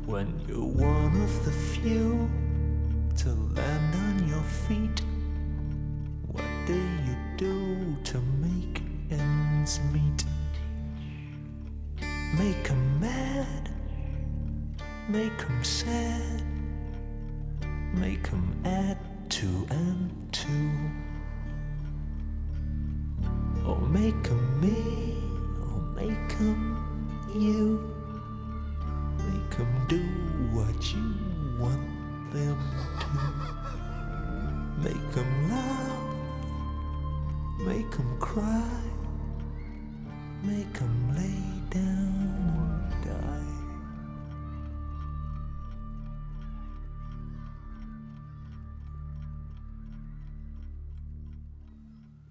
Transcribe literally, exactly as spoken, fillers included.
When you're one of the few to land on your feet, what do you do to make ends meet? Make 'em mad, make 'em sad, make 'em add two and two, or make 'em me, or make 'em you. Make 'em do what you want them to. Make 'em laugh, make 'em cry, make 'em lay down